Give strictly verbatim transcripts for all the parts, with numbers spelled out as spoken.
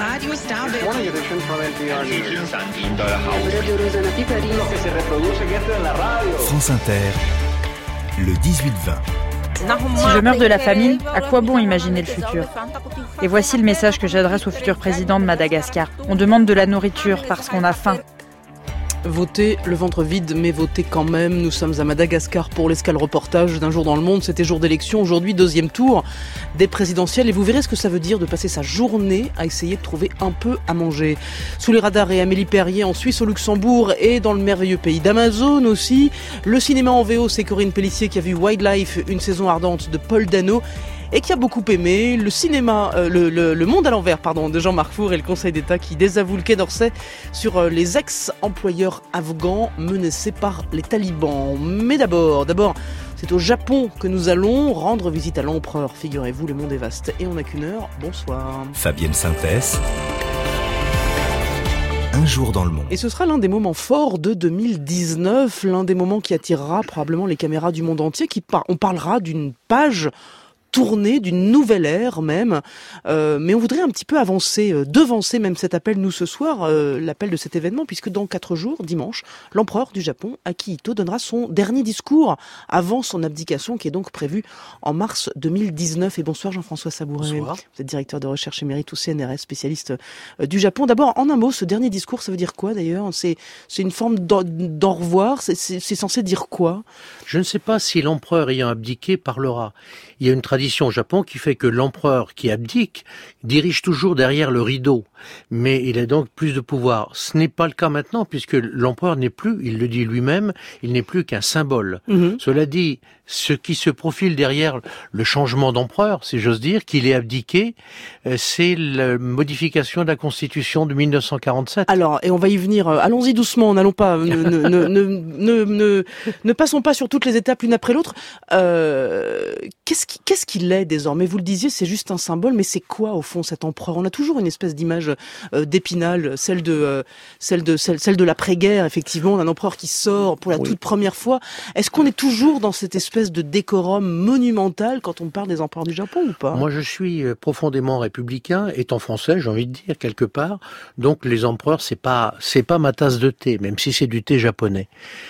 Radio Starbucks. Morning edition from N P R News. France Inter, le dix-huit vingt. Si je meurs de la famine, à quoi bon imaginer le futur ? Et voici le message que j'adresse au futur président de Madagascar. On demande de la nourriture parce qu'on a faim. Votez le ventre vide, mais votez quand même. Nous sommes à Madagascar pour l'escale reportage d'un jour dans le monde. C'était jour d'élection, aujourd'hui deuxième tour des présidentielles. Et vous verrez ce que ça veut dire de passer sa journée à essayer de trouver un peu à manger. Sous les radars et Amélie Perrier en Suisse, au Luxembourg et dans le merveilleux pays d'Amazon aussi. Le cinéma en V O, c'est Corinne Pellissier qui a vu Wildlife, une saison ardente de Paul Dano, et qui a beaucoup aimé le cinéma, euh, le, le, le monde à l'envers, pardon, de Jean-Marc Four, et le Conseil d'État qui désavoue le Quai d'Orsay sur euh, les ex-employeurs afghans menacés par les talibans. Mais d'abord, d'abord, c'est au Japon que nous allons rendre visite à l'empereur. Figurez-vous, le monde est vaste et on n'a qu'une heure. Bonsoir. Fabienne Synthèse. Un jour dans le monde. Et ce sera l'un des moments forts de deux mille dix-neuf, l'un des moments qui attirera probablement les caméras du monde entier. Qui par... On parlera d'une page tournée, d'une nouvelle ère même, euh, mais on voudrait un petit peu avancer, euh, devancer même cet appel, nous ce soir, euh, l'appel de cet événement, puisque dans quatre jours, dimanche, l'empereur du Japon, Akihito, donnera son dernier discours avant son abdication, qui est donc prévue en mars deux mille dix-neuf. Et bonsoir Jean-François Sabouret. Bonsoir. Vous êtes directeur de recherche émérite au C N R S, spécialiste euh, du Japon. D'abord, en un mot, ce dernier discours, ça veut dire quoi d'ailleurs ? C'est, c'est une forme d'au, d'au revoir, c'est, c'est, c'est censé dire quoi ? Je ne sais pas si l'empereur ayant abdiqué parlera. Il y a une tradition au Japon qui fait que l'empereur qui abdique dirige toujours derrière le rideau, mais il a donc plus de pouvoir. Ce n'est pas le cas maintenant, puisque l'empereur n'est plus, il le dit lui-même, il n'est plus qu'un symbole. Mmh. Cela dit, ce qui se profile derrière le changement d'empereur, si j'ose dire, qu'il ait abdiqué, c'est la modification de la Constitution de mille neuf cent quarante-sept. Alors, et on va y venir, allons-y doucement, n'allons pas, ne, ne, ne, ne, ne, ne, ne passons pas sur toutes les étapes l'une après l'autre. Euh, qu'est-ce qui, qu'est-ce qu'il est désormais ? Vous le disiez, c'est juste un symbole, mais c'est quoi au fond cet empereur ? On a toujours une espèce d'image euh, d'Épinal, celle de, euh, celle de, celle, celle de l'après-guerre, effectivement, d'un empereur qui sort pour la oui. toute première fois. Est-ce qu'on est toujours dans cette espèce de décorum monumental quand on parle des empereurs du Japon ou pas ? Moi, je suis profondément républicain, étant français, j'ai envie de dire quelque part. Donc, les empereurs, c'est pas, c'est pas ma tasse de thé, même si c'est du thé japonais.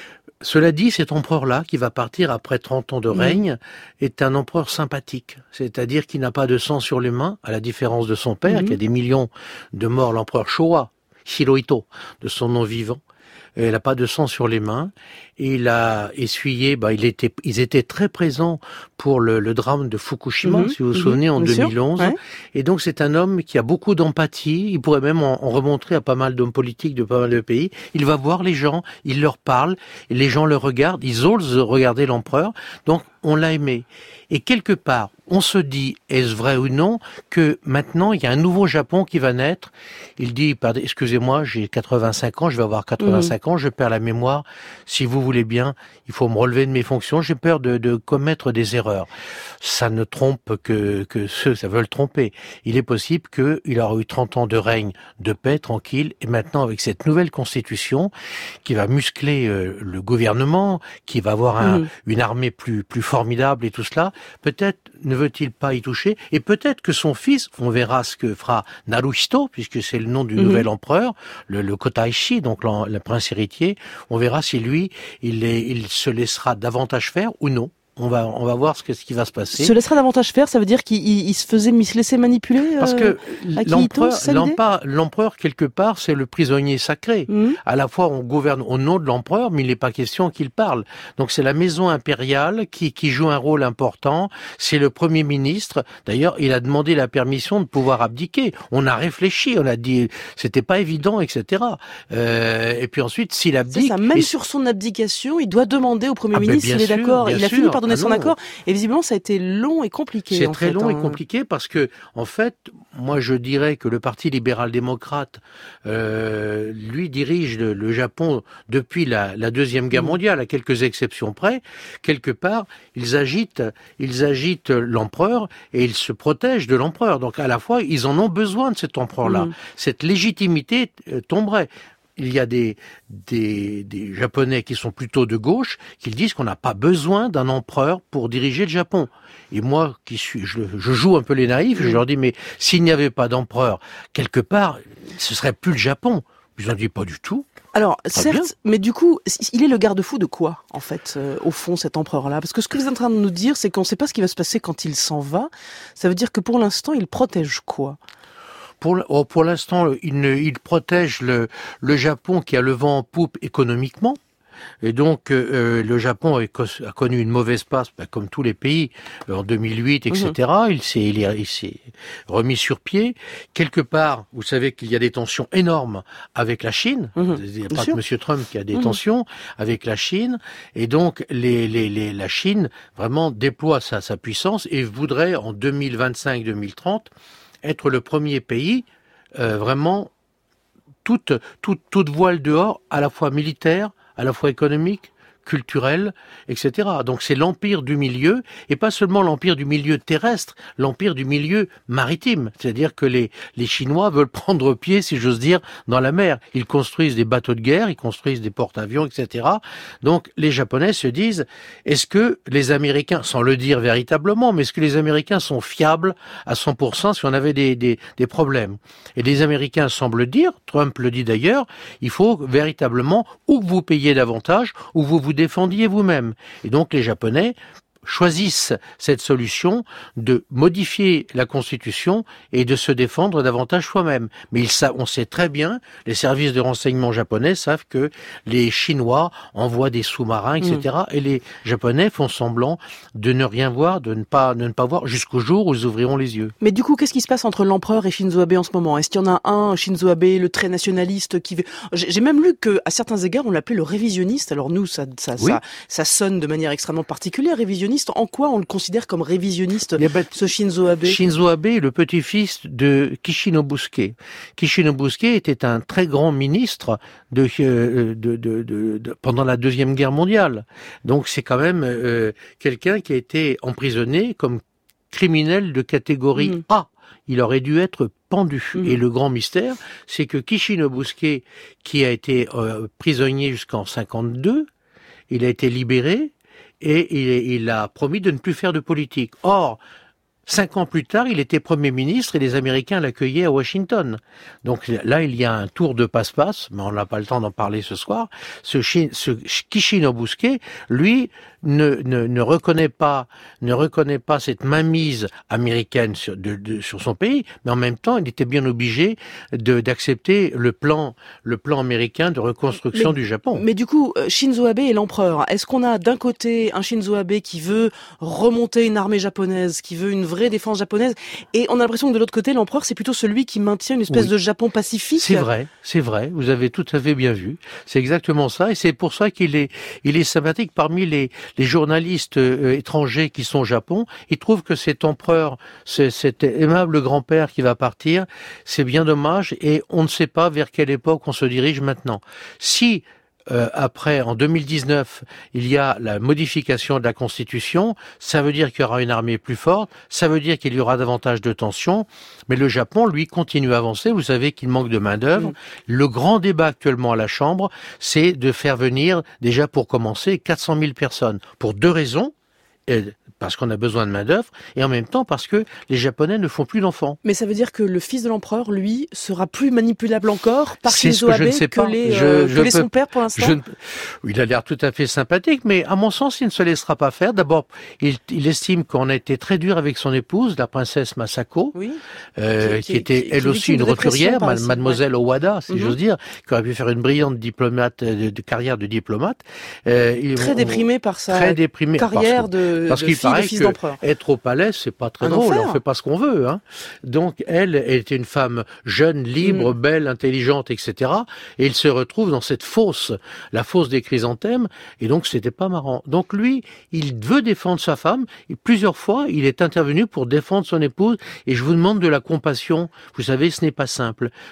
Cela dit, cet empereur-là, qui va partir après trente ans de règne, mmh. est un empereur sympathique. C'est-à-dire qu'il n'a pas de sang sur les mains, à la différence de son père, mmh. qui a des millions de morts, l'empereur Showa, Hirohito, de son nom vivant. Il n'a pas de sang sur les mains. Et il a essuyé, bah, il était, ils étaient très présents pour le, le drame de Fukushima, mmh, si vous vous mmh, souvenez, en deux mille onze. Ouais. Et donc, c'est un homme qui a beaucoup d'empathie. Il pourrait même en, en remontrer à pas mal d'hommes politiques de pas mal de pays. Il va voir les gens, il leur parle, et les gens le regardent, ils osent regarder l'empereur. Donc, on l'a aimé. Et quelque part, on se dit, est-ce vrai ou non, que maintenant, il y a un nouveau Japon qui va naître. Il dit, pardon, excusez-moi, j'ai quatre-vingt-cinq ans, je vais avoir quatre-vingt-cinq mmh. ans, je perds la mémoire. Si vous voulez bien, il faut me relever de mes fonctions. J'ai peur de, de commettre des erreurs. Ça ne trompe que, que ceux, ça veut le tromper. Il est possible qu'il aura eu trente ans de règne de paix, tranquille, et maintenant, avec cette nouvelle constitution, qui va muscler euh, le gouvernement, qui va avoir un, mmh. une armée plus, plus formidable et tout cela, peut-être ne veut-il pas y toucher, et peut-être que son fils, on verra ce que fera Naruhito, puisque c'est le nom du mmh. nouvel empereur, le, le Kotaishi, donc le prince héritier, on verra si lui, il, est, il se laissera davantage faire ou non. On va, on va voir ce, que, ce qui va se passer. Se laissera davantage faire, ça veut dire qu'il il, il se faisait, il se laissait manipuler. Parce que euh, l'empereur, l'empereur, l'empereur quelque part, c'est le prisonnier sacré. Mmh. À la fois, on gouverne au nom de l'empereur, mais il n'est pas question qu'il parle. Donc, c'est la maison impériale qui, qui joue un rôle important. C'est le premier ministre. D'ailleurs, il a demandé la permission de pouvoir abdiquer. On a réfléchi, on a dit, c'était pas évident, et cetera. Euh, et puis ensuite, s'il abdique, c'est ça. Même et... sur son abdication, il doit demander au premier ah, ministre s'il est sûr, d'accord. Il a sûr. fini par donner ah, son non. accord, et visiblement ça a été long et compliqué. C'est en très fait, long hein. et compliqué parce que, en fait, moi je dirais que le Parti libéral-démocrate, euh, lui dirige le, le Japon depuis la, la Deuxième Guerre mondiale, à quelques exceptions près. Quelque part, ils agitent, ils agitent l'empereur et ils se protègent de l'empereur. Donc à la fois, ils en ont besoin de cet empereur-là. Mmh. Cette légitimité euh, tomberait. il y a des, des, des Japonais qui sont plutôt de gauche, qui disent qu'on n'a pas besoin d'un empereur pour diriger le Japon. Et moi, qui suis, je, je joue un peu les naïfs, je leur dis, mais s'il n'y avait pas d'empereur, quelque part, ce serait plus le Japon. Ils ont dit, pas du tout. Alors, Très certes, bien. mais du coup, il est le garde-fou de quoi, en fait, euh, au fond, cet empereur-là? Parce que ce que vous êtes en train de nous dire, c'est qu'on ne sait pas ce qui va se passer quand il s'en va. Ça veut dire que pour l'instant, il protège quoi? Pour, oh, pour l'instant, il, ne, il protège le, le Japon qui a le vent en poupe économiquement. Et donc, euh, le Japon a, a connu une mauvaise passe, bah, comme tous les pays, en deux mille huit, et cetera. Mmh. Il s'est, il, est, il s'est remis sur pied. Quelque part, vous savez qu'il y a des tensions énormes avec la Chine. Mmh. Il n'y a pas que M. Trump qui a des mmh. tensions avec la Chine. Et donc, les, les, les, la Chine vraiment déploie sa, sa puissance et voudrait, en deux mille vingt-cinq deux mille trente, être le premier pays euh, vraiment toute, toute, toute voile dehors, à la fois militaire, à la fois économique, culturel, et cetera. Donc c'est l'empire du milieu, et pas seulement l'empire du milieu terrestre, l'empire du milieu maritime. C'est-à-dire que les, les Chinois veulent prendre pied, si j'ose dire, dans la mer. Ils construisent des bateaux de guerre, ils construisent des porte-avions, et cetera. Donc les Japonais se disent, est-ce que les Américains, sans le dire véritablement, mais est-ce que les Américains sont fiables à cent pour cent si on avait des, des, des problèmes? Et les Américains semblent dire, Trump le dit d'ailleurs, il faut véritablement ou que vous payiez davantage, ou vous vous défendiez vous-même. Et donc les Japonais choisissent cette solution de modifier la Constitution et de se défendre davantage soi-même. Mais ils savent, on sait très bien, les services de renseignement japonais savent que les Chinois envoient des sous-marins, et cetera. Mmh. Et les Japonais font semblant de ne rien voir, de ne pas, de ne pas voir, jusqu'au jour où ils ouvriront les yeux. Mais du coup, qu'est-ce qui se passe entre l'empereur et Shinzo Abe en ce moment? Est-ce qu'il y en a un, Shinzo Abe, le très nationaliste, qui veut... J'ai même lu qu'à certains égards, on l'appelait le révisionniste. Alors nous, ça, ça, oui. ça, ça sonne de manière extrêmement particulière, révisionniste. En quoi on le considère comme révisionniste, ben, ce Shinzo Abe? Shinzo Abe est le petit-fils de Kishi-Nobusuke. Kishi-Nobusuke était un très grand ministre de, de, de, de, de, de pendant la Deuxième Guerre mondiale. Donc c'est quand même euh, quelqu'un qui a été emprisonné comme criminel de catégorie mmh. A. Il aurait dû être pendu. Mmh. Et le grand mystère, c'est que Kishi-Nobusuke, qui a été euh, prisonnier jusqu'en cinquante-deux, il a été libéré, et il, il a promis de ne plus faire de politique. Or, cinq ans plus tard, il était Premier ministre et les Américains l'accueillaient à Washington. Donc là, il y a un tour de passe-passe, mais on n'a pas le temps d'en parler ce soir. Ce, ce Kishi-Nobusuke, lui, ne, ne, ne reconnaît pas, ne reconnaît pas cette mainmise américaine sur, de, de, sur son pays, mais en même temps, il était bien obligé de, d'accepter le plan, le plan américain de reconstruction mais, du Japon. Mais du coup, Shinzo Abe est l'empereur. Est-ce qu'on a d'un côté un Shinzo Abe qui veut remonter une armée japonaise, qui veut une vraie défense japonaise, et on a l'impression que de l'autre côté, l'empereur, c'est plutôt celui qui maintient une espèce oui. de Japon pacifique? C'est vrai, c'est vrai. Vous avez tout à fait bien vu. C'est exactement ça, et c'est pour ça qu'il est, il est sympathique parmi les les journalistes euh, étrangers qui sont au Japon. Ils trouvent que cet empereur, ce, cet aimable grand-père qui va partir, c'est bien dommage, et on ne sait pas vers quelle époque on se dirige maintenant. Si Euh, après, en deux mille dix-neuf, il y a la modification de la Constitution, ça veut dire qu'il y aura une armée plus forte, ça veut dire qu'il y aura davantage de tensions, mais le Japon, lui, continue à avancer. Vous savez qu'il manque de main-d'œuvre. Mmh. Le grand débat actuellement à la Chambre, c'est de faire venir, déjà pour commencer, quatre cent mille personnes. Pour deux raisons. Et parce qu'on a besoin de main-d'œuvre, et en même temps parce que les Japonais ne font plus d'enfants. Mais ça veut dire que le fils de l'empereur, lui, sera plus manipulable encore par Shinzo Abe que, que les, je, euh, je que les peux, son père pour l'instant? je, Il a l'air tout à fait sympathique, mais à mon sens, il ne se laissera pas faire. D'abord, il, il estime qu'on a été très dur avec son épouse, la princesse Masako, oui. euh, qui, qui, qui était qui, elle qui aussi une roturière, mademoiselle ouais. Owada, si mm-hmm. j'ose dire, qui aurait pu faire une brillante diplomate, de, de carrière de diplomate. Euh, très on, déprimé par sa très déprimé carrière parce que, de, parce de qu'il fille paraît de fils que d'empereur. Être au palais, c'est pas très un drôle, enfer. On fait pas ce qu'on veut. Hein. Donc elle, elle était une femme jeune, libre, mm. belle, intelligente, et cetera. Et il se retrouve dans cette fosse, la fosse des chrysanthèmes, et donc c'était pas marrant. Donc lui, il veut défendre sa femme, et plusieurs fois, il est intervenu pour défendre son épouse, et je vous demande de la compassion. Vous savez, ce n'est pas simple. Donc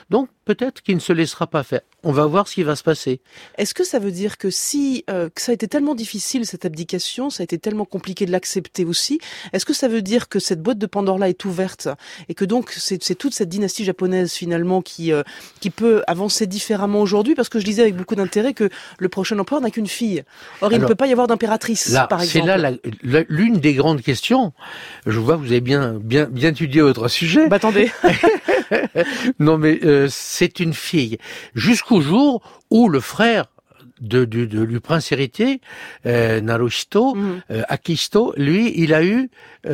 peut-être qu'il ne se laissera pas faire. On va voir ce qui va se passer. Est-ce que ça veut dire que si euh, que ça a été tellement difficile cette abdication, ça a été tellement compliqué de l'accepter aussi, est-ce que ça veut dire que cette boîte de Pandore-là est ouverte et que donc c'est, c'est toute cette dynastie japonaise finalement qui euh, qui peut avancer différemment aujourd'hui? Parce que je disais avec beaucoup d'intérêt que le prochain empereur n'a qu'une fille. Or, il Alors, ne peut pas y avoir d'impératrice, là, par exemple. C'est là la, la, l'une des grandes questions. Je vois que vous avez bien bien bien étudié votre sujet. Bah attendez. Non mais euh, c'est une fille. Jusqu'au jour où le frère de, de, de, du prince héritier, euh, Naruhito, mmh. euh, Akihito, lui, il a eu,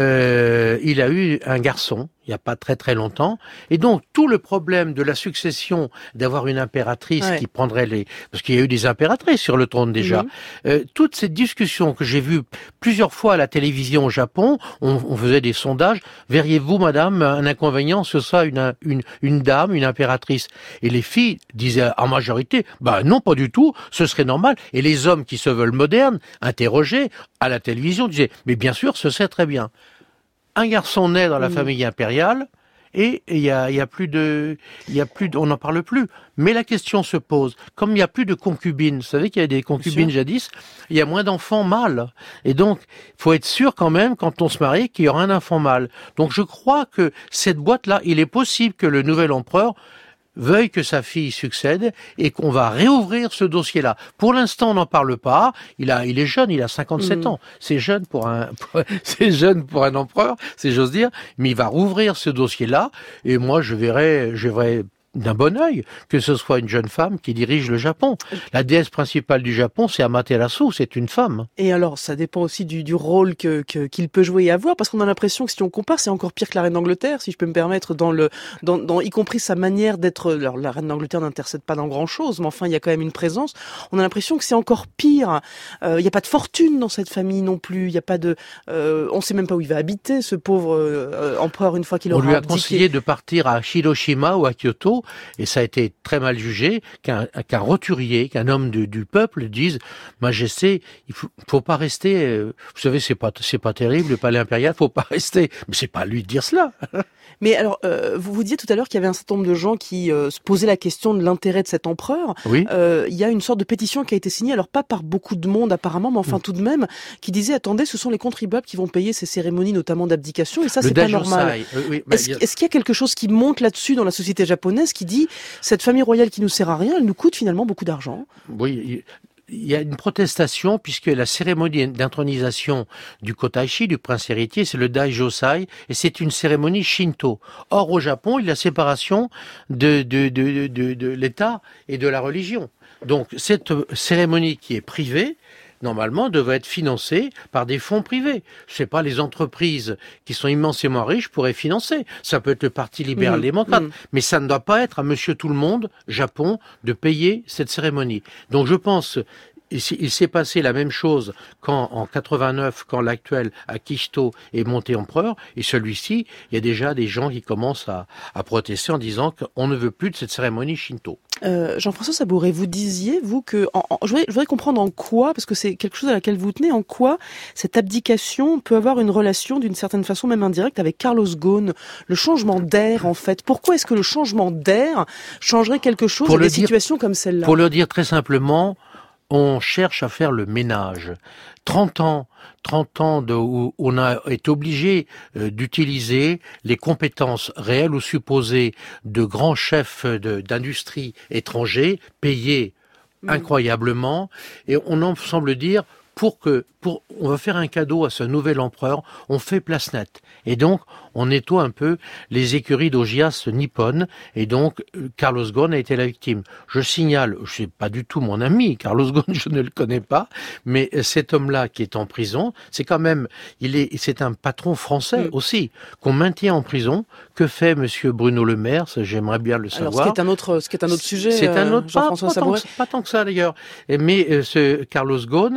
euh, il a eu un garçon. Il n'y a pas très très longtemps. Et donc, tout le problème de la succession, d'avoir une impératrice ouais. qui prendrait les... Parce qu'il y a eu des impératrices sur le trône déjà. Mmh. Euh, toute cette discussion que j'ai vue plusieurs fois à la télévision au Japon, on, on faisait des sondages. Verriez-vous, madame, un inconvénient, ce soit une, une, une dame, une impératrice? Et les filles disaient en majorité, bah non, pas du tout, ce serait normal. Et les hommes qui se veulent modernes, interrogés à la télévision, disaient, mais bien sûr, ce serait très bien. Un garçon naît dans la mmh. famille impériale et il y a, y a plus de, il y a plus de, on n'en parle plus. Mais la question se pose, comme il y a plus de concubines, vous savez qu'il y a des concubines jadis, il y a moins d'enfants mâles. Et donc, il faut être sûr quand même, quand on se marie, qu'il y aura un enfant mâle. Donc je crois que cette boîte-là, il est possible que le nouvel empereur veuille que sa fille succède et qu'on va réouvrir ce dossier-là. Pour l'instant, on n'en parle pas. Il a, il est jeune, il a cinquante-sept mmh. ans. C'est jeune pour un, pour, c'est jeune pour un empereur, si j'ose dire. Mais il va rouvrir ce dossier-là. Et moi, je verrai, je verrai d'un bon œil que ce soit une jeune femme qui dirige le Japon. La déesse principale du Japon, c'est Amaterasu, c'est une femme. Et alors, ça dépend aussi du, du rôle que, que, qu'il peut jouer et avoir, parce qu'on a l'impression que si on compare, c'est encore pire que la reine d'Angleterre, si je peux me permettre, dans le, dans, dans, y compris sa manière d'être. Alors, la reine d'Angleterre n'intercède pas dans grand chose, mais enfin, il y a quand même une présence. On a l'impression que c'est encore pire. Il euh, n'y a pas de fortune dans cette famille non plus. Il y a pas de. Euh, on sait même pas où il va habiter, ce pauvre euh, empereur, une fois qu'il aura abdiqué. On lui a abdiqué. conseillé de partir à Hiroshima ou à Kyoto. Et ça a été très mal jugé qu'un, qu'un roturier, qu'un homme du, du peuple dise « Majesté, il faut, faut pas rester... Euh, vous savez, c'est pas, c'est pas terrible, le palais impérial, faut pas rester. » Mais c'est pas à lui de dire cela. Mais alors, euh, vous vous disiez tout à l'heure qu'il y avait un certain nombre de gens qui euh, se posaient la question de l'intérêt de cet empereur. Oui. Euh, il y a une sorte de pétition qui a été signée, alors pas par beaucoup de monde apparemment, mais enfin mmh. tout de même, qui disait « Attendez, ce sont les contribuables qui vont payer ces cérémonies, notamment d'abdication, et ça, le c'est pas normal. » Oui, oui, bah, est-ce, est-ce qu'il y a quelque chose qui monte là-dessus dans la société japonaise qui dit « Cette famille royale qui nous sert à rien, elle nous coûte finalement beaucoup d'argent ». Oui, il y a une protestation puisque la cérémonie d'intronisation du Kotaishi, du prince héritier, c'est le Daijosai et c'est une cérémonie Shinto. Or, au Japon, il y a la séparation de, de, de, de, de l'État et de la religion. Donc, cette cérémonie qui est privée, normalement, devrait être financée par des fonds privés. C'est pas les entreprises qui sont immensément riches pourraient financer. Ça peut être le Parti libéral-démocrate, mmh, mmh. mais ça ne doit pas être à Monsieur Tout-le-Monde, Japon, de payer cette cérémonie. Donc je pense... Il s'est passé la même chose quand, en quatre-vingt-neuf, quand l'actuel Akihito est monté empereur, et celui-ci, il y a déjà des gens qui commencent à, à protester en disant qu'on ne veut plus de cette cérémonie Shinto. Euh, Jean-François Sabouret, vous disiez, vous, que, en, en, je, voudrais, je voudrais comprendre en quoi, parce que c'est quelque chose à laquelle vous tenez, en quoi cette abdication peut avoir une relation, d'une certaine façon, même indirecte, avec Carlos Ghosn, le changement d'air, en fait. Pourquoi est-ce que le changement d'air changerait quelque chose dans des dire, situations comme celle-là? Pour le dire très simplement, on cherche à faire le ménage. trente ans, trente ans de, où on a été obligé euh, d'utiliser les compétences réelles ou supposées de grands chefs de, d'industrie étrangers, payés mmh. incroyablement, et on en semble dire pour que, pour, on va faire un cadeau à ce nouvel empereur, on fait place nette. Et donc, on nettoie un peu les écuries d'Ogias nippones, et donc, Carlos Ghosn a été la victime. Je signale, je sais pas du tout mon ami, Carlos Ghosn, je ne le connais pas, mais cet homme-là qui est en prison, c'est quand même, il est, c'est un patron français mmh. aussi, qu'on maintient en prison. Que fait monsieur Bruno Le Maire? Ça, j'aimerais bien le savoir. Alors, ce qui est un autre, ce qui est un autre sujet, c'est un autre, Jean-François pas, pas, tant que, pas tant que ça d'ailleurs. Mais euh, ce Carlos Ghosn, il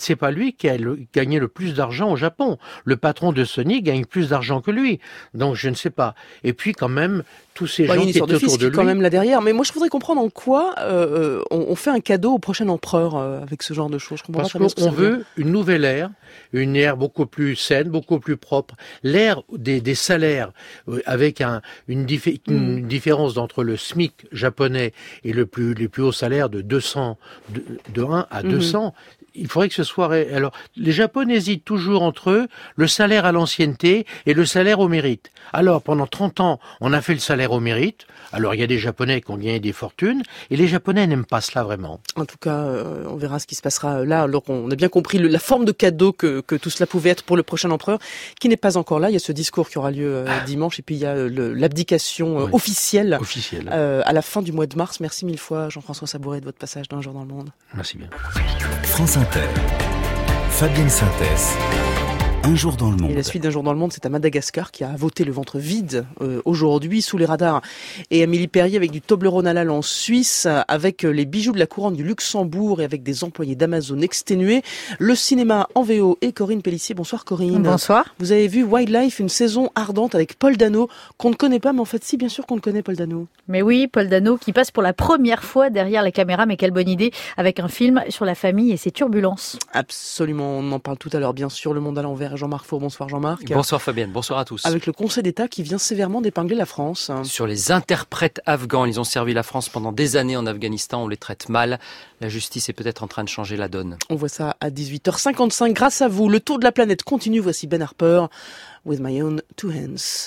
c'est pas lui qui a le, gagné le plus d'argent au Japon. Le patron de Sony gagne plus d'argent que lui. Donc je ne sais pas. Et puis quand même, tous ces bah, gens qui étaient autour de, de lui... quand même là derrière. Mais moi je voudrais comprendre en quoi euh, on, on fait un cadeau au prochain empereur euh, avec ce genre de choses. Je comprends Parce pas qu'on veut une nouvelle ère, une ère beaucoup plus saine, beaucoup plus propre. L'ère des, des salaires, euh, avec un, une, diffé- mm. une différence entre le SMIC japonais et le plus, les plus hauts salaires de deux cents, de, de un à mm-hmm. deux cents. Il faudrait que ce soit... Ré... Alors, les Japonais hésitent toujours entre eux, le salaire à l'ancienneté et le salaire au mérite. Alors, pendant trente ans, on a fait le salaire au mérite. Alors, il y a des Japonais qui ont gagné des fortunes, et les Japonais n'aiment pas cela vraiment. En tout cas, euh, on verra ce qui se passera là. Alors, on a bien compris le, la forme de cadeau que, que tout cela pouvait être pour le prochain empereur, qui n'est pas encore là. Il y a ce discours qui aura lieu euh, dimanche, et puis il y a le, l'abdication euh, oui. officielle, officielle. Euh, à la fin du mois de mars. Merci mille fois, Jean-François Sabouret, de votre passage dans Un jour dans le monde. Merci bien. France Inter. Fabienne Synthèse. Un jour dans le monde. Et la suite d'Un jour dans le monde, c'est à Madagascar qui a voté le ventre vide euh, aujourd'hui sous les radars. Et Amélie Perrier avec du Toblerone halal en Suisse, avec les bijoux de la couronne du Luxembourg et avec des employés d'Amazon exténués. Le cinéma en V O et Corinne Pellissier. Bonsoir Corinne. Bonsoir. Vous avez vu Wildlife, une saison ardente avec Paul Dano, qu'on ne connaît pas, mais en fait si, bien sûr qu'on le connaît, Paul Dano. Mais oui, Paul Dano qui passe pour la première fois derrière la caméra, mais quelle bonne idée, avec un film sur la famille et ses turbulences. Absolument, on en parle tout à l'heure, bien sûr, Le Monde à l'envers. Jean-Marc Four, bonsoir Jean-Marc. Bonsoir Fabienne, bonsoir à tous. Avec le Conseil d'État qui vient sévèrement d'épingler la France. Sur les interprètes afghans, ils ont servi la France pendant des années en Afghanistan, on les traite mal. La justice est peut-être en train de changer la donne. On voit ça à dix-huit heures cinquante-cinq. Grâce à vous, le tour de la planète continue. Voici Ben Harper, With My Own Two Hands.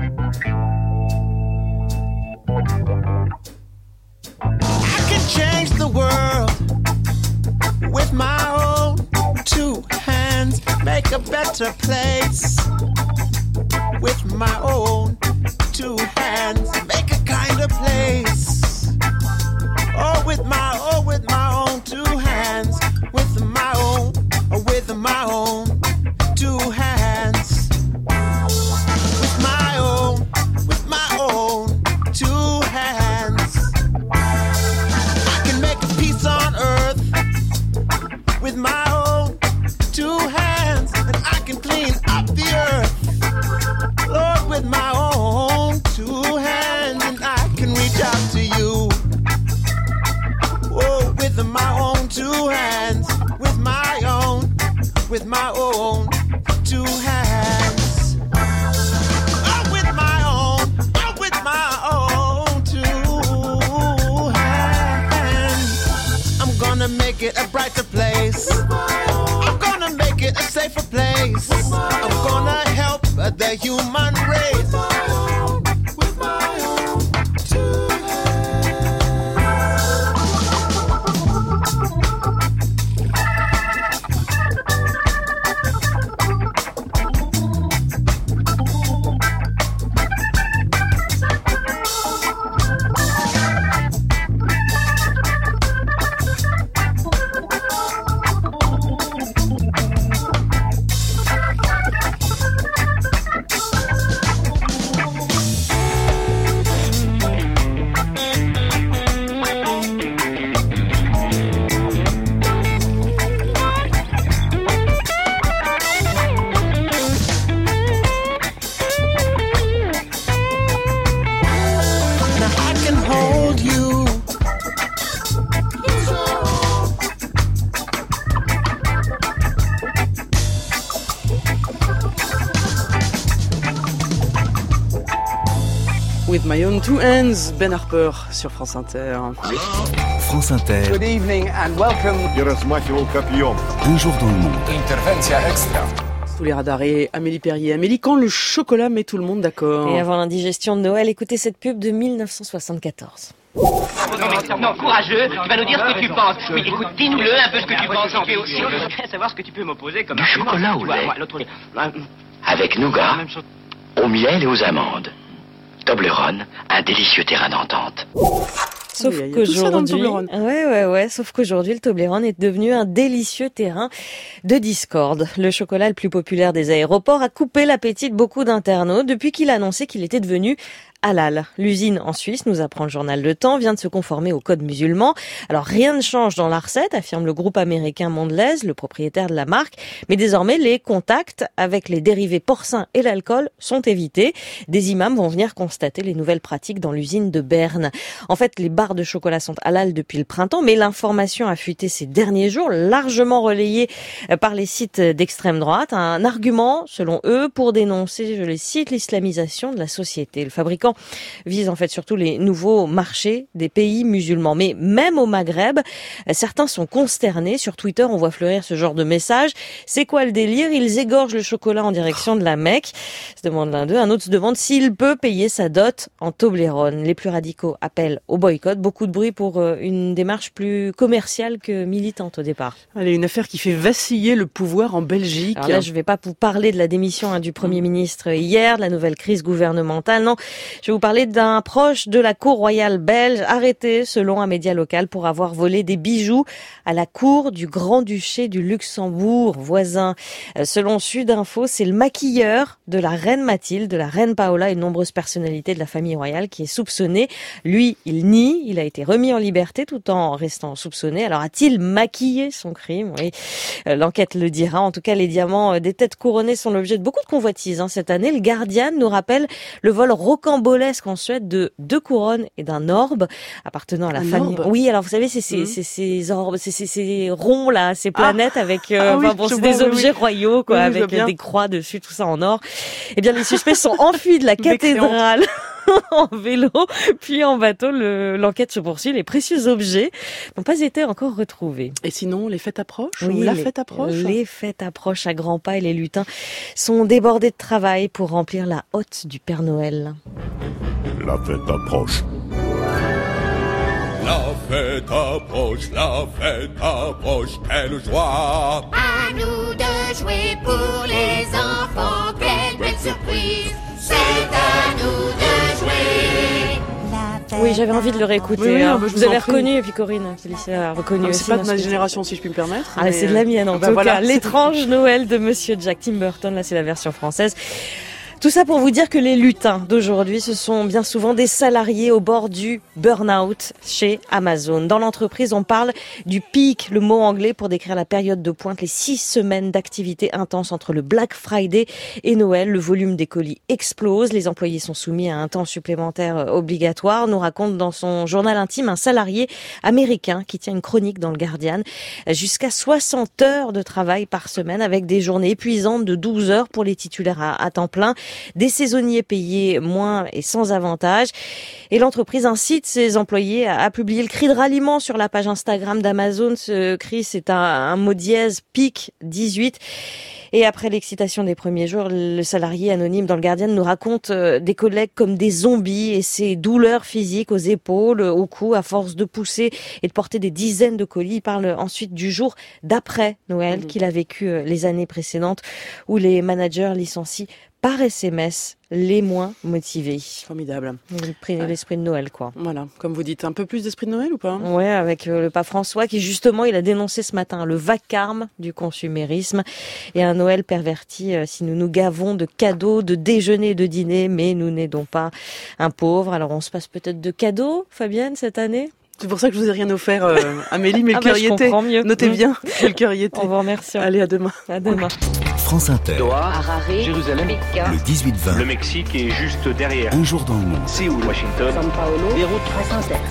I can change the world with my own two hands, make a better place with my own two hands, make a kinder place. Oh, with my, oh, with my own two hands, with my own, with my own two hands, with my own, with my own two hands. I can make a peace on earth with my own two hands, and I can clean up the earth, Lord, with my own two hands, and I can reach out to you, oh, with my own two hands, with my own, with my own two hands, oh, with my own, oh, with my own two hands. I'm gonna make it a brighter place, I'm gonna make it a safer place, I'm gonna help the human race with my own two With My Own Two Hands, Ben Harper sur France Inter. France Inter. Good evening and welcome. Un jour dans le monde. Intervention extra. Sous les radars et Amélie Perrier. Amélie, quand le chocolat met tout le monde d'accord. Et avant l'indigestion de Noël, écoutez cette pub de mille neuf cent soixante-quatorze. Non, mais, non, courageux, tu vas nous dire ce que tu penses. Oui, écoute, dis-nous-le un peu ce que tu penses. Tu es aussi... Je voudrais savoir ce que tu peux m'opposer comme... Du chocolat au lait. Avec nougat, au miel et aux amandes. Toblerone, un délicieux terrain d'entente. Sauf oui, qu'aujourd'hui, ouais, ouais, ouais, sauf qu'aujourd'hui, le Toblerone est devenu un délicieux terrain de discorde. Le chocolat le plus populaire des aéroports a coupé l'appétit de beaucoup d'internautes depuis qu'il a annoncé qu'il était devenu halal. L'usine en Suisse, nous apprend le journal Le Temps, vient de se conformer au code musulman. Alors rien ne change dans la recette, affirme le groupe américain Mondelez, le propriétaire de la marque, mais désormais les contacts avec les dérivés porcins et l'alcool sont évités. Des imams vont venir constater les nouvelles pratiques dans l'usine de Berne. En fait, les barres de chocolat sont halal depuis le printemps, mais l'information a fuité ces derniers jours, largement relayée par les sites d'extrême droite. Un argument, selon eux, pour dénoncer, je les cite, l'islamisation de la société. Le fabricant vise en fait surtout les nouveaux marchés des pays musulmans. Mais même au Maghreb, certains sont consternés. Sur Twitter, on voit fleurir ce genre de message. C'est quoi le délire? Ils égorgent le chocolat en direction de la Mecque. Se demande l'un d'eux. Un autre se demande s'il peut payer sa dot en Toblerone. Les plus radicaux appellent au boycott. Beaucoup de bruit pour une démarche plus commerciale que militante au départ. Allez, une affaire qui fait vaciller le pouvoir en Belgique. Alors là, je ne vais pas vous parler de la démission hein, du Premier ministre hier, de la nouvelle crise gouvernementale. Non, je vais vous parler d'un proche de la cour royale belge arrêté, selon un média local, pour avoir volé des bijoux à la cour du Grand-Duché du Luxembourg, voisin. Selon Sud Info, c'est le maquilleur de la reine Mathilde, de la reine Paola et de nombreuses personnalités de la famille royale qui est soupçonné. Lui, il nie, il a été remis en liberté tout en restant soupçonné. Alors a-t-il maquillé son crime? Oui, l'enquête le dira. En tout cas, les diamants des têtes couronnées sont l'objet de beaucoup de convoitises hein, cette année. Le Guardian nous rappelle le vol rocambolesque en Suède de deux couronnes et d'un orbe appartenant à la un famille. Orbe. Oui, alors vous savez, c'est ces, mmh. c'est ces orbes, c'est ces, ces ronds là, ces planètes ah. avec, euh, ah, oui, enfin, bon, c'est vois, des oui, objets oui. royaux quoi, oui, avec des croix dessus, tout ça en or. Eh bien, les suspects sont enfuis de la cathédrale en vélo, puis en bateau. Le, l'enquête se poursuit. Les précieux objets n'ont pas été encore retrouvés. Et sinon, les fêtes approchent oui, ou la les, fête approche Les fêtes approchent à grands pas et les lutins sont débordés de travail pour remplir la hotte du Père Noël. La fête approche. La fête approche, la fête approche, quelle joie! À nous de jouer pour les enfants, quelle belle surprise! C'est à nous de jouer! Oui, j'avais envie de le réécouter. Oui, oui, hein. bah, vous avez reconnu, et puis Corinne, Félicia a reconnu ah, aussi. C'est pas de ma génération, si je puis me permettre. Ah, mais c'est de la mienne, en bah, tout voilà. cas. L'étrange Noël de Monsieur Jack Tim Burton, là, c'est la version française. Tout ça pour vous dire que les lutins d'aujourd'hui, ce sont bien souvent des salariés au bord du burn-out chez Amazon. Dans l'entreprise, on parle du peak, le mot anglais pour décrire la période de pointe, les six semaines d'activité intense entre le Black Friday et Noël. Le volume des colis explose, les employés sont soumis à un temps supplémentaire obligatoire, nous raconte dans son journal intime un salarié américain qui tient une chronique dans le Guardian. Jusqu'à soixante heures de travail par semaine avec des journées épuisantes de douze heures pour les titulaires à, à temps plein. Des saisonniers payés moins et sans avantage. Et l'entreprise incite ses employés à, à publier le cri de ralliement sur la page Instagram d'Amazon. Ce cri, c'est un, un mot dièse, pic dix-huit. Et après l'excitation des premiers jours, le salarié anonyme dans le Guardian nous raconte euh, des collègues comme des zombies et ses douleurs physiques aux épaules, au cou, à force de pousser et de porter des dizaines de colis. Il parle ensuite du jour d'après Noël mmh. qu'il a vécu euh, les années précédentes où les managers licencient par S M S les moins motivés. Formidable. L'esprit de Noël, quoi. Voilà, comme vous dites, un peu plus d'esprit de Noël ou pas? Ouais, avec le pape François qui justement, il a dénoncé ce matin le vacarme du consumérisme et un Noël perverti si nous nous gavons de cadeaux, de déjeuners et de dîners, mais nous n'aidons pas un pauvre. Alors on se passe peut-être de cadeaux, Fabienne, cette année? C'est pour ça que je vous ai rien offert, euh, Amélie, mais le ah bah, cœur y était. Notez mmh. bien que le cœur y était. On vous remercie. Allez, à demain. À demain. France Inter. Doha, Harare, Jérusalem, Pékin, le dix-huit vingt. Le Mexique est juste derrière. Un jour dans le monde. Séoul, Washington, São Paulo, Beyrouth, France Inter.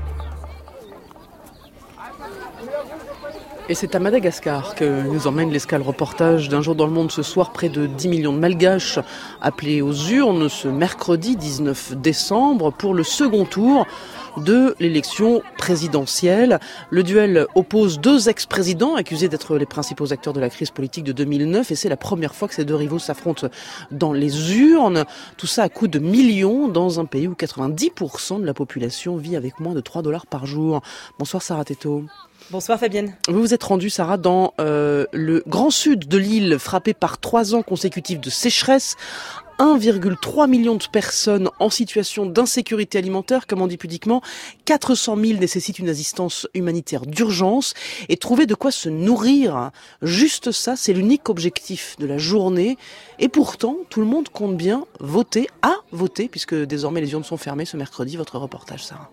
Et c'est à Madagascar que nous emmène l'escale reportage d'un jour dans le monde ce soir. Près de dix millions de Malgaches appelés aux urnes ce mercredi dix-neuf décembre pour le second tour de l'élection présidentielle. Le duel oppose deux ex-présidents accusés d'être les principaux acteurs de la crise politique de deux mille neuf et c'est la première fois que ces deux rivaux s'affrontent dans les urnes. Tout ça à coût de millions dans un pays où quatre-vingt-dix pour cent de la population vit avec moins de trois dollars par jour. Bonsoir Sarah Teto. Bonsoir Fabienne. Vous vous êtes rendue, Sarah, dans euh, le grand sud de l'île, frappé par trois ans consécutifs de sécheresse. un virgule trois million de personnes en situation d'insécurité alimentaire, comme on dit pudiquement. quatre cent mille nécessitent une assistance humanitaire d'urgence. Et trouver de quoi se nourrir, juste ça, c'est l'unique objectif de la journée. Et pourtant, tout le monde compte bien voter, à voter, puisque désormais les urnes sont fermées ce mercredi. Votre reportage, Sarah.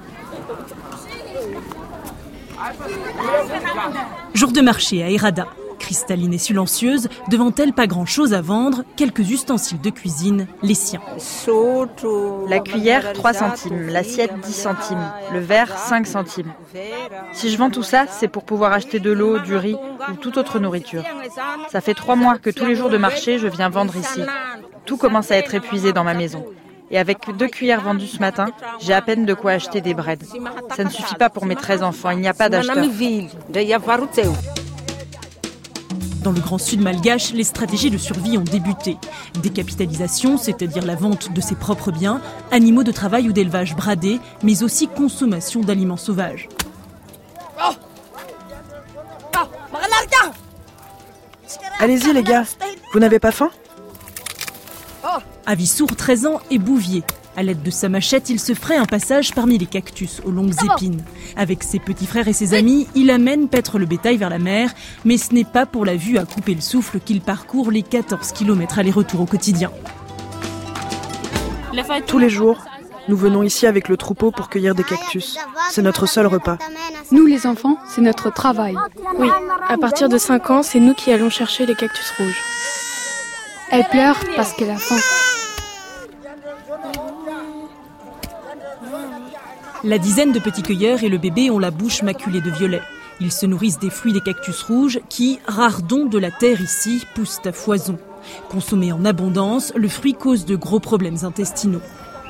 Jour de marché à Errada. Cristalline et silencieuse, devant elle pas grand-chose à vendre, quelques ustensiles de cuisine, les siens. La cuillère, trois centimes, l'assiette, dix centimes, le verre, cinq centimes. Si je vends tout ça, c'est pour pouvoir acheter de l'eau, du riz ou toute autre nourriture. Ça fait trois mois que tous les jours de marché, je viens vendre ici. Tout commence à être épuisé dans ma maison. Et avec deux cuillères vendues ce matin, j'ai à peine de quoi acheter des breads. Ça ne suffit pas pour mes treize enfants, il n'y a pas d'acheteurs. Dans le grand sud malgache, les stratégies de survie ont débuté. Décapitalisation, c'est-à-dire la vente de ses propres biens, animaux de travail ou d'élevage bradés, mais aussi consommation d'aliments sauvages. Allez-y les gars, vous n'avez pas faim ? Avissour, treize ans, est bouvier. À l'aide de sa machette, il se ferait un passage parmi les cactus aux longues épines. Avec ses petits frères et ses amis, il amène paître le bétail vers la mer, mais ce n'est pas pour la vue à couper le souffle qu'il parcourt les quatorze kilomètres aller-retour au quotidien. Tous les jours, nous venons ici avec le troupeau pour cueillir des cactus. C'est notre seul repas. Nous les enfants, c'est notre travail. Oui, à partir de cinq ans, c'est nous qui allons chercher les cactus rouges. Elle pleure parce qu'elle a faim. La dizaine de petits cueilleurs et le bébé ont la bouche maculée de violet. Ils se nourrissent des fruits des cactus rouges qui, rares dons de la terre ici, poussent à foison. Consommé en abondance, le fruit cause de gros problèmes intestinaux.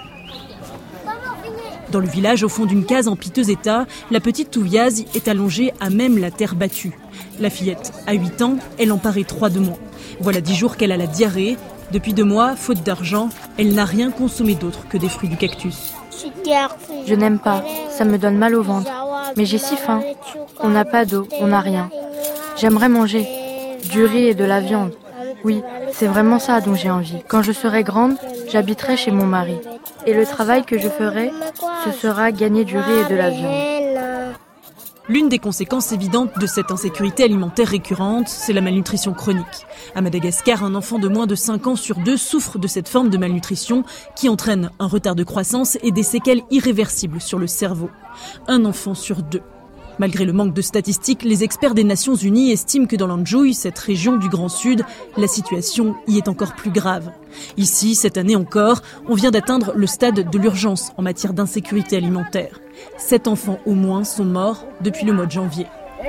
Dans le village, au fond d'une case en piteux état, la petite Touviaz est allongée à même la terre battue. La fillette a huit ans, elle en paraît trois de moins. Voilà dix jours qu'elle a la diarrhée. Depuis deux mois, faute d'argent, elle n'a rien consommé d'autre que des fruits du cactus. Je n'aime pas, ça me donne mal au ventre. Mais j'ai si faim. On n'a pas d'eau, on n'a rien. J'aimerais manger du riz et de la viande. Oui, c'est vraiment ça dont j'ai envie. Quand je serai grande, j'habiterai chez mon mari. Et le travail que je ferai, ce sera gagner du riz et de la viande. L'une des conséquences évidentes de cette insécurité alimentaire récurrente, c'est la malnutrition chronique. À Madagascar, un enfant de moins de cinq ans sur deux souffre de cette forme de malnutrition qui entraîne un retard de croissance et des séquelles irréversibles sur le cerveau. Un enfant sur deux. Malgré le manque de statistiques, les experts des Nations Unies estiment que dans l'Anjouï, cette région du Grand Sud, la situation y est encore plus grave. Ici, cette année encore, on vient d'atteindre le stade de l'urgence en matière d'insécurité alimentaire. Sept enfants au moins sont morts depuis le mois de janvier.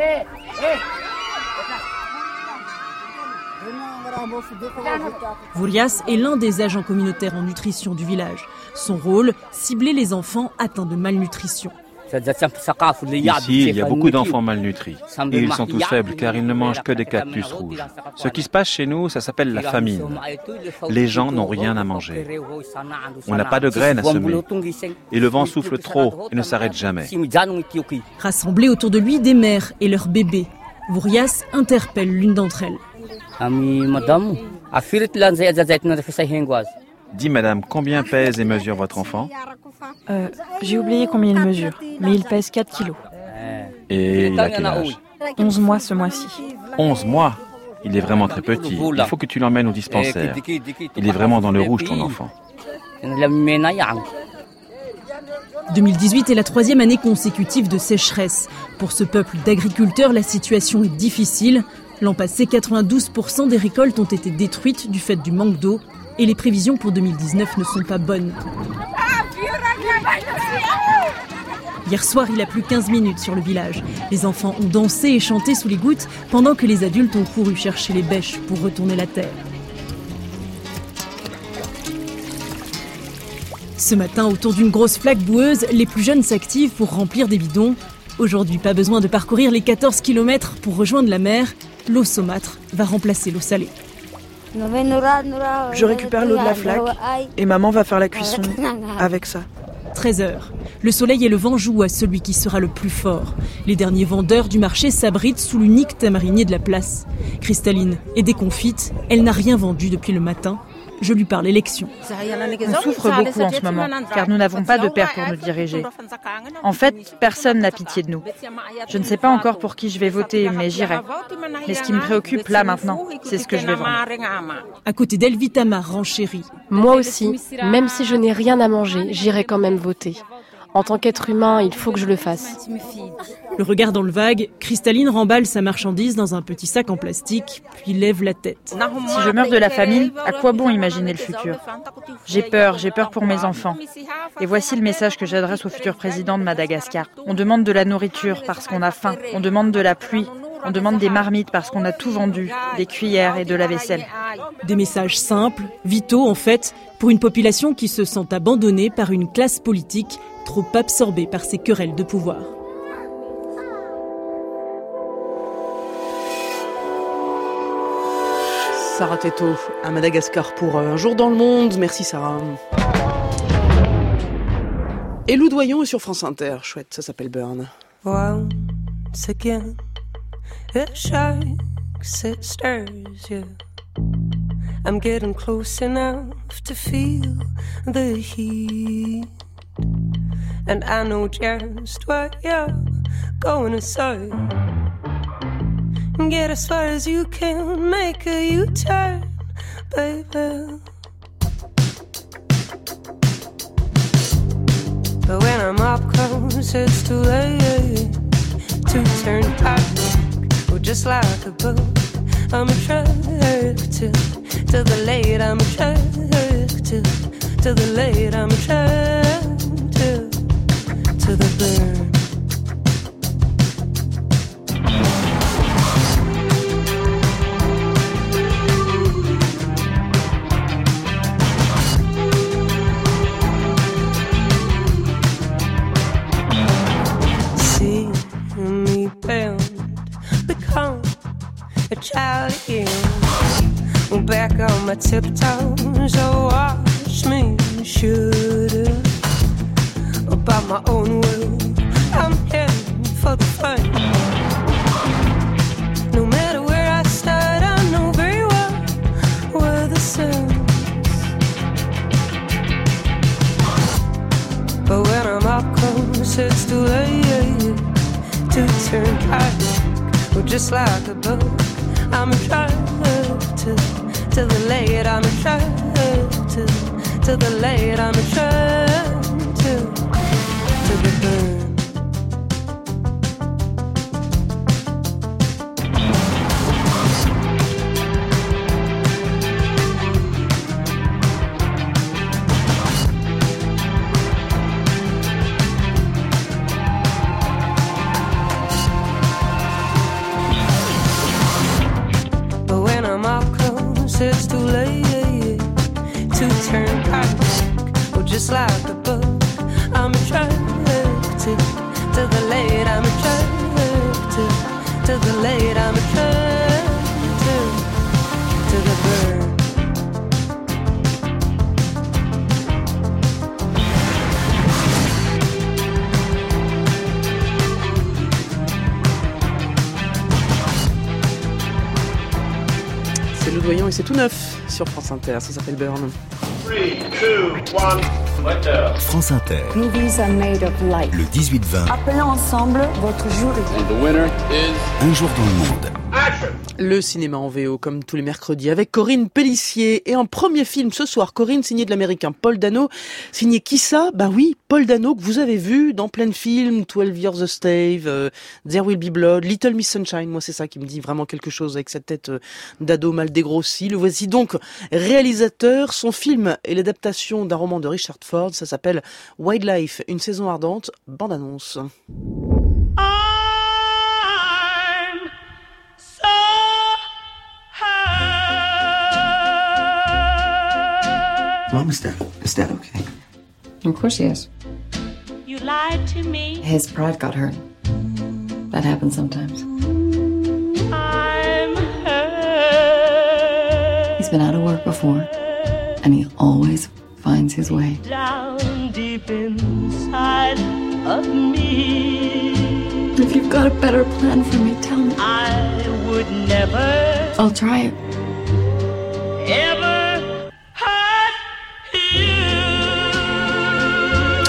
Vourias est l'un des agents communautaires en nutrition du village. Son rôle, cibler les enfants atteints de malnutrition. Ici, il y a beaucoup d'enfants malnutris. Et ils sont tous faibles car ils ne mangent que des cactus rouges. Ce qui se passe chez nous, ça s'appelle la famine. Les gens n'ont rien à manger. On n'a pas de graines à semer. Et le vent souffle trop et ne s'arrête jamais. Rassemblés autour de lui, des mères et leurs bébés. Vourias interpelle l'une d'entre elles. Dis madame, combien pèse et mesure votre enfant ? Euh, j'ai oublié combien il mesure, mais il pèse quatre kilos. Et il a quel âge ? onze mois ce mois-ci. onze mois ? Il est vraiment très petit. Il faut que tu l'emmènes au dispensaire. Il est vraiment dans le rouge, ton enfant. deux mille dix-huit est la troisième année consécutive de sécheresse. Pour ce peuple d'agriculteurs, la situation est difficile. L'an passé, quatre-vingt-douze pour cent des récoltes ont été détruites du fait du manque d'eau. Et les prévisions pour deux mille dix-neuf ne sont pas bonnes. Hier soir, il a plu quinze minutes sur le village. Les enfants ont dansé et chanté sous les gouttes, pendant que les adultes ont couru chercher les bêches pour retourner la terre. Ce matin, autour d'une grosse flaque boueuse, les plus jeunes s'activent pour remplir des bidons. Aujourd'hui, pas besoin de parcourir les quatorze kilomètres pour rejoindre la mer. L'eau saumâtre va remplacer l'eau salée. Je récupère l'eau de la flaque et maman va faire la cuisson avec ça. treize heures. Le soleil et le vent jouent à celui qui sera le plus fort. Les derniers vendeurs du marché s'abritent sous l'unique tamarinier de la place. Cristalline est déconfite, elle n'a rien vendu depuis le matin. je lui parle élection. On souffre beaucoup en ce moment, car nous n'avons pas de père pour nous diriger. En fait, personne n'a pitié de nous. Je ne sais pas encore pour qui je vais voter, mais j'irai. Mais ce qui me préoccupe là maintenant, c'est ce que je vais vendre. À côté d'elle, Tamar renchérit. Moi aussi, même si je n'ai rien à manger, j'irai quand même voter. En tant qu'être humain, il faut que je le fasse. Le regard dans le vague, Cristalline remballe sa marchandise dans un petit sac en plastique, puis lève la tête. Si je meurs de la famine, à quoi bon imaginer le futur ? J'ai peur, j'ai peur pour mes enfants. Et voici le message que j'adresse au futur président de Madagascar. On demande de la nourriture parce qu'on a faim. On demande de la pluie. On demande des marmites parce qu'on a tout vendu, des cuillères et de la vaisselle. Des messages simples, vitaux en fait, pour une population qui se sent abandonnée par une classe politique trop absorbée par ses querelles de pouvoir. Sarah Teto à Madagascar pour Un jour dans le monde. Merci Sarah. Et Lou Doyon est sur France Inter. Chouette, ça s'appelle Burn. Once again, it shakes, it stirs you. I'm getting close enough to feel the heat. And I know just what you're going to say. Get as far as you can, make a U-turn, baby. But when I'm up close, it's too late to turn back. Oh, just like a boat, I'm attracted to the late. I'm attracted to the late. I'm attracted to the burn. A child again, back on my tiptoes. Oh, watch me shoot about my own will. I'm heading for the fight. No matter where I start, I know very well where the sun. But when I'm up close, it's too late to turn back. Well, just like a boat, I'm attracted to the late. I'm attracted to the late. I'm attracted to the burn. It's too late to turn back. Oh, just like a boat, I'm attracted to the late. I'm attracted to the late. I'm attracted to the burn. C'est Lou Doyon et c'est tout neuf sur France Inter, ça s'appelle Burn. trois, deux, un, France Inter. Movies are made of light. Le dix-huit vingt. Appelons ensemble votre jury. And the winner is... Un jour dans le monde. Le cinéma en V O, comme tous les mercredis, avec Corinne Pellissier. Et en premier film ce soir, Corinne, signé de l'américain Paul Dano. Signé qui ça ? Bah oui, Paul Dano, que vous avez vu dans plein de films, twelve Years a Slave, euh, There Will Be Blood, Little Miss Sunshine. Moi, c'est ça qui me dit vraiment quelque chose avec cette tête euh, d'ado mal dégrossi. Le voici donc réalisateur. Son film est l'adaptation d'un roman de Richard Ford. Ça s'appelle Wildlife, une saison ardente. Bande-annonce. Mom, is Dad, is Dad okay? Of course he is. You lied to me. His pride got hurt. That happens sometimes. I'm hurt. He's been out of work before, and he always finds his way. Down deep inside of me. If you've got a better plan for me, tell me. I would never. I'll try it. Ever hurt.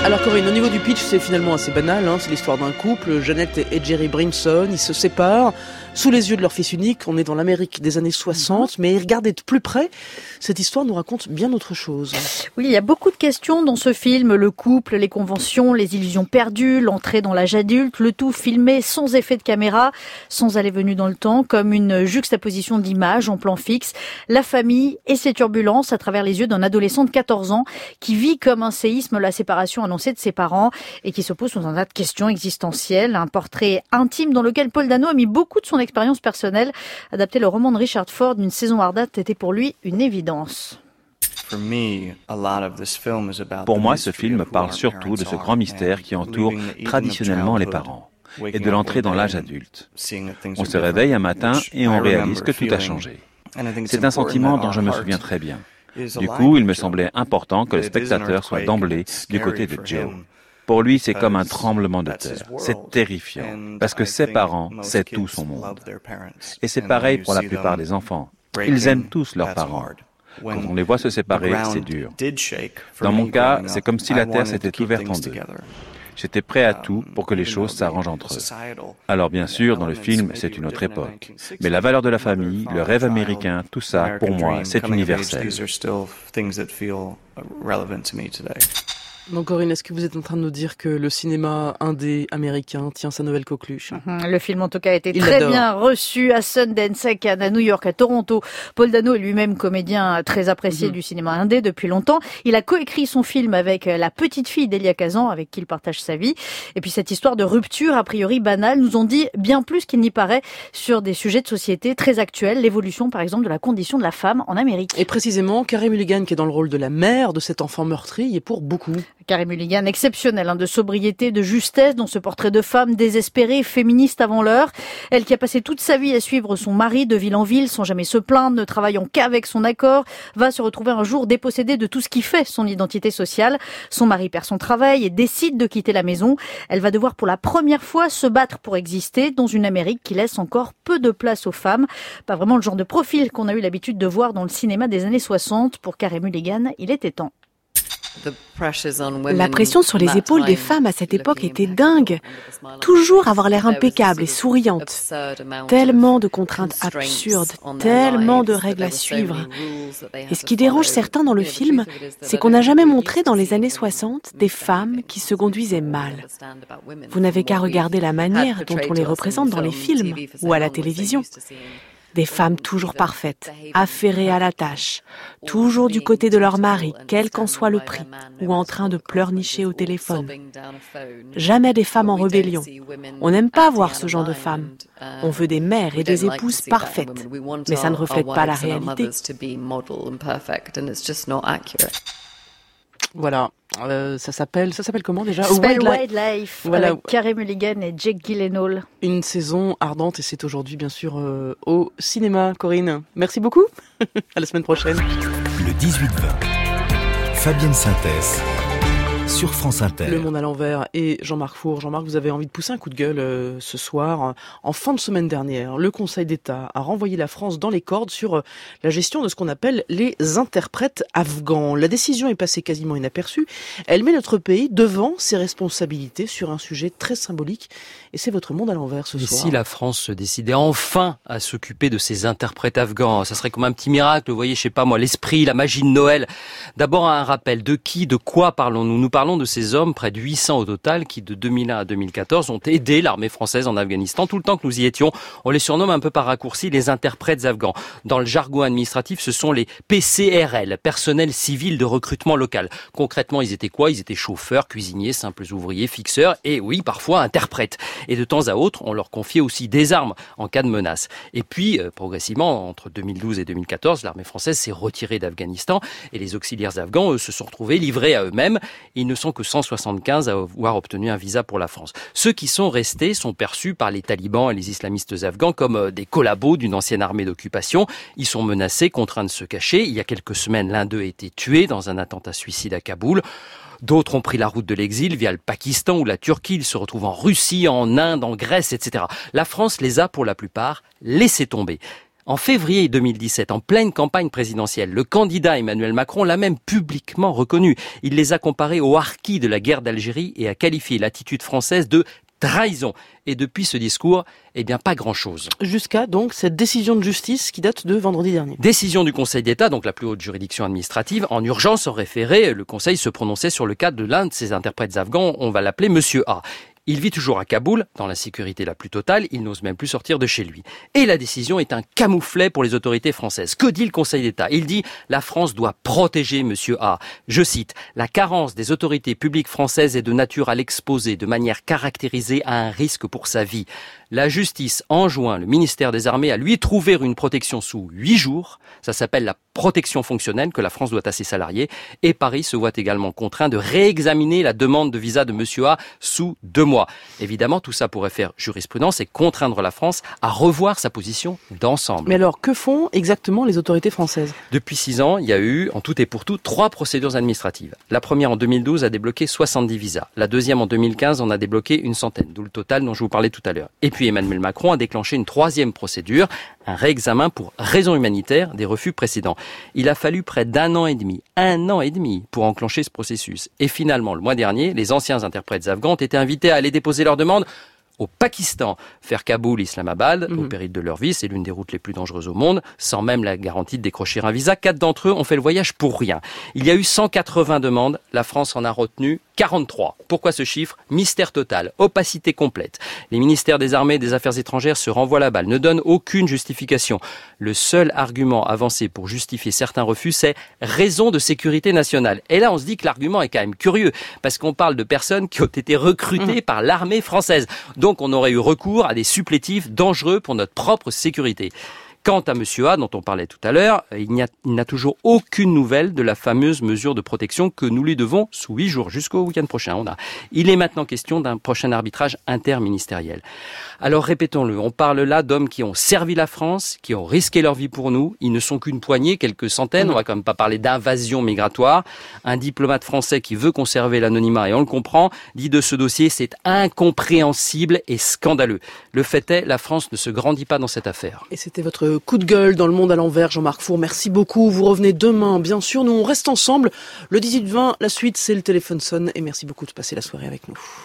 Alors Corinne, au niveau du pitch, c'est finalement assez banal, hein. C'est l'histoire d'un couple, Jeannette et Jerry Brimson, ils se séparent. Sous les yeux de leur fils unique, on est dans l'Amérique des années soixante, mais regardez de plus près, cette histoire nous raconte bien autre chose. Oui, il y a beaucoup de questions dans ce film, le couple, les conventions, les illusions perdues, l'entrée dans l'âge adulte, le tout filmé sans effet de caméra, sans aller-venue dans le temps, comme une juxtaposition d'images en plan fixe, la famille et ses turbulences à travers les yeux d'un adolescent de quatorze ans qui vit comme un séisme la séparation annoncée de ses parents et qui se pose sur un tas de questions existentielles, un portrait intime dans lequel Paul Dano a mis beaucoup de son expérience personnelle. Adapter le roman de Richard Ford d'une saison ardente était pour lui une évidence. Pour moi, ce film parle surtout de ce grand mystère qui entoure traditionnellement les parents et de l'entrée dans l'âge adulte. On se réveille un matin et on réalise que tout a changé. C'est un sentiment dont je me souviens très bien. Du coup, il me semblait important que le spectateur soit d'emblée du côté de Joe. Pour lui, c'est comme un tremblement de terre. C'est terrifiant, parce que ses parents, c'est tout son monde. Et c'est pareil pour la plupart des enfants. Ils aiment tous leurs parents. Quand on les voit se séparer, c'est dur. Dans mon cas, c'est comme si la terre s'était ouverte en deux. J'étais prêt à tout pour que les choses s'arrangent entre eux. Alors bien sûr, dans le film, c'est une autre époque. Mais la valeur de la famille, le rêve américain, tout ça, pour moi, c'est universel. Donc Corinne, est-ce que vous êtes en train de nous dire que le cinéma indé américain tient sa nouvelle coqueluche? Mmh, le film en tout cas a été Il très l'adore. bien reçu à Sundance, à Cannes, à New York, à Toronto. Paul Dano est lui-même comédien très apprécié mmh. du cinéma indé depuis longtemps. Il a coécrit son film avec la petite fille d'Elia Kazan, avec qui il partage sa vie. Et puis cette histoire de rupture a priori banale nous en dit bien plus qu'il n'y paraît sur des sujets de société très actuels, l'évolution par exemple de la condition de la femme en Amérique. Et précisément, Carey Mulligan, qui est dans le rôle de la mère de cet enfant meurtri, y est pour beaucoup. Carey Mulligan, exceptionnelle, hein, de sobriété, de justesse dans ce portrait de femme désespérée, féministe avant l'heure. Elle qui a passé toute sa vie à suivre son mari de ville en ville sans jamais se plaindre, ne travaillant qu'avec son accord, va se retrouver un jour dépossédée de tout ce qui fait son identité sociale. Son mari perd son travail et décide de quitter la maison. Elle va devoir pour la première fois se battre pour exister dans une Amérique qui laisse encore peu de place aux femmes. Pas vraiment le genre de profil qu'on a eu l'habitude de voir dans le cinéma des années soixante. Pour Carey Mulligan, il était temps. La pression sur les épaules des femmes à cette époque était dingue. Toujours avoir l'air impeccable et souriante. Tellement de contraintes absurdes, tellement de règles à suivre. Et ce qui dérange certains dans le film, c'est qu'on n'a jamais montré dans les années soixante des femmes qui se conduisaient mal. Vous n'avez qu'à regarder la manière dont on les représente dans les films ou à la télévision. Des femmes toujours parfaites, affairées à la tâche, toujours du côté de leur mari, quel qu'en soit le prix, ou en train de pleurnicher au téléphone. Jamais des femmes en rébellion. On n'aime pas voir ce genre de femmes. On veut des mères et des épouses parfaites, mais ça ne reflète pas la réalité. Voilà, euh, ça s'appelle, ça s'appelle comment déjà? Wild Life, voilà. Avec Carey Mulligan et Jake Gyllenhaal. Une saison ardente et c'est aujourd'hui bien sûr euh, au cinéma. Corinne, merci beaucoup. À la semaine prochaine. Le dix-huit vingt, Fabienne Synthèse sur France Inter. Le Monde à l'envers et Jean-Marc Four. Jean-Marc, vous avez envie de pousser un coup de gueule euh, ce soir. En fin de semaine dernière, le Conseil d'État a renvoyé la France dans les cordes sur euh, la gestion de ce qu'on appelle les interprètes afghans. La décision est passée quasiment inaperçue. Elle met notre pays devant ses responsabilités sur un sujet très symbolique. Et c'est votre Monde à l'envers ce et soir. Et si la France se décidait enfin à s'occuper de ces interprètes afghans, ça serait comme un petit miracle. Vous voyez, je sais pas moi, l'esprit, la magie de Noël. D'abord un rappel, de qui, de quoi parlons-nous? Nous parlons de ces hommes, près de huit cents au total, qui de deux mille un à deux mille quatorze ont aidé l'armée française en Afghanistan. Tout le temps que nous y étions, on les surnomme un peu par raccourci les interprètes afghans. Dans le jargon administratif, ce sont les P C R L, personnel civil de recrutement local. Concrètement, ils étaient quoi? Ils étaient chauffeurs, cuisiniers, simples ouvriers, fixeurs et oui, parfois interprètes. Et de temps à autre, on leur confiait aussi des armes en cas de menace. Et puis, euh, progressivement, entre deux mille douze et deux mille quatorze, l'armée française s'est retirée d'Afghanistan et les auxiliaires afghans, eux, se sont retrouvés livrés à eux-mêmes. Ils ne sont que cent soixante-quinze à avoir obtenu un visa pour la France. Ceux qui sont restés sont perçus par les talibans et les islamistes afghans comme des collabos d'une ancienne armée d'occupation. Ils sont menacés, contraints de se cacher. Il y a quelques semaines, l'un d'eux a été tué dans un attentat suicide à Kaboul. D'autres ont pris la route de l'exil via le Pakistan ou la Turquie. Ils se retrouvent en Russie, en Inde, en Grèce, et cetera. La France les a pour la plupart laissés tomber. En février deux mille dix-sept, en pleine campagne présidentielle, le candidat Emmanuel Macron l'a même publiquement reconnu. Il les a comparés aux harkis de la guerre d'Algérie et a qualifié l'attitude française de trahison. Et depuis ce discours, eh bien pas grand-chose. Jusqu'à donc cette décision de justice qui date de vendredi dernier. Décision du Conseil d'État, donc la plus haute juridiction administrative. En urgence, en référé, le Conseil se prononçait sur le cas de l'un de ses interprètes afghans, on va l'appeler Monsieur A. Il vit toujours à Kaboul, dans la sécurité la plus totale, il n'ose même plus sortir de chez lui. Et la décision est un camouflet pour les autorités françaises. Que dit le Conseil d'État ? Il dit « La France doit protéger Monsieur A ». Je cite « La carence des autorités publiques françaises est de nature à l'exposer de manière caractérisée à un risque pour sa vie. La justice enjoint le ministère des Armées à lui trouver une protection sous huit jours. Ça s'appelle la protection fonctionnelle que la France doit à ses salariés. Et Paris se voit également contraint de réexaminer la demande de visa de Monsieur A sous deux mois. Évidemment, tout ça pourrait faire jurisprudence et contraindre la France à revoir sa position d'ensemble. Mais alors, que font exactement les autorités françaises ? Depuis six ans, il y a eu, en tout et pour tout, trois procédures administratives. La première en deux mille douze a débloqué soixante-dix visas. La deuxième en deux mille quinze en a débloqué une centaine, d'où le total dont je vous parlais tout à l'heure. Et puis Emmanuel Macron a déclenché une troisième procédure, un réexamen pour raison humanitaire des refus précédents. Il a fallu près d'un an et demi, un an et demi pour enclencher ce processus. Et finalement, le mois dernier, les anciens interprètes afghans ont été invités à aller déposer leur demande au Pakistan. Faire Kaboul, Islamabad, mmh. au péril de leur vie, c'est l'une des routes les plus dangereuses au monde, sans même la garantie de décrocher un visa. Quatre d'entre eux ont fait le voyage pour rien. Il y a eu cent quatre-vingts demandes, la France en a retenu quarante-trois. Pourquoi ce chiffre ? Mystère total, opacité complète. Les ministères des Armées et des Affaires étrangères se renvoient la balle, ne donnent aucune justification. Le seul argument avancé pour justifier certains refus, c'est raison de sécurité nationale. Et là, on se dit que l'argument est quand même curieux, parce qu'on parle de personnes qui ont été recrutées mmh. par l'armée française. Donc on aurait eu recours à des supplétifs dangereux pour notre propre sécurité. Quant à Monsieur A, dont on parlait tout à l'heure, il n'y a, il n'a toujours aucune nouvelle de la fameuse mesure de protection que nous lui devons sous huit jours, jusqu'au week-end prochain. On a. Il est maintenant question d'un prochain arbitrage interministériel. Alors répétons-le, on parle là d'hommes qui ont servi la France, qui ont risqué leur vie pour nous. Ils ne sont qu'une poignée, quelques centaines. Mmh. On va quand même pas parler d'invasion migratoire. Un diplomate français qui veut conserver l'anonymat, et on le comprend, dit de ce dossier, c'est incompréhensible et scandaleux. Le fait est, la France ne se grandit pas dans cette affaire. Et c'était votre coup de gueule dans Le Monde à l'envers, Jean-Marc Four. Merci beaucoup. Vous revenez demain, bien sûr. Nous, on reste ensemble. Le dix-huit vingt, la suite, c'est le téléphone sonne. Et merci beaucoup de passer la soirée avec nous.